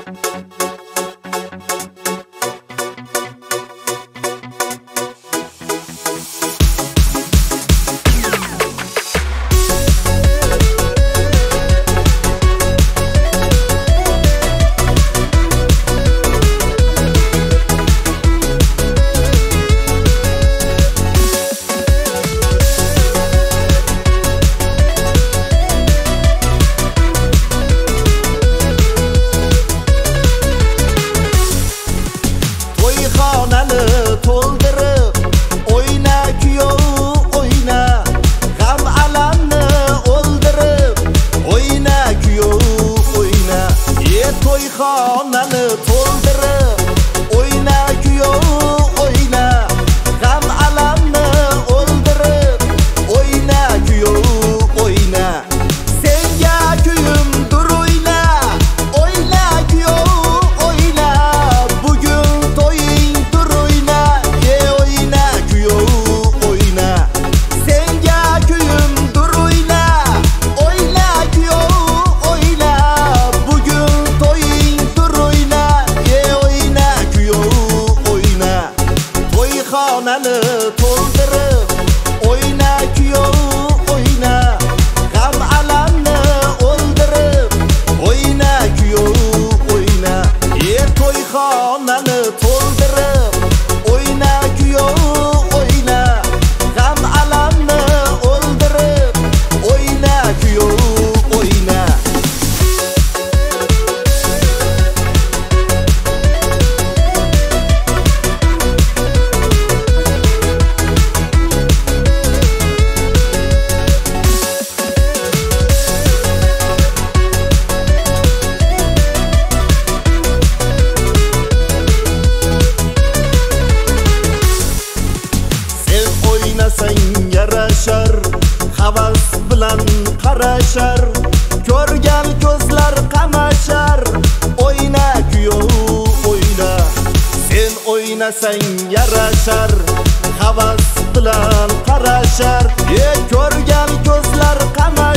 To'ldirib o'yna kuyov o'yna, g'am alamni o'ldirib o'yna kuyov o'yna. To'yxonani to'ldirib o'yna kuyov o'yna, g'am alamni o'ldirib o'yna kuyov o'yna. Senga kuyimdir o'yna, o'yna kuyov o'yna, bugun to'yingdir o'yna, o'yna kuyov o'yna. Senga kuyimdir o'yna, o'yna kuyov o'yna, bugun to'yingdir o'yna, o'yna kuyov o'yna. To'yxonani to'ldirib o'yna kuyov o'yna, g'am alamni o'ldirib o'yna kuyov o'yna. To'yxonani to'ldirib o'yna kuyov o'yna, g'am alamni o'ldirib o'yna kuyov o'yna. Oynasang yarashar, havas bilan qarashar, ko'rgan ko'zlar qamashar, o'yna kuyov o'yna. Sen o'ynasang yarashar, havas bilan qarashar, ko'rgan ko'zlar qamashar.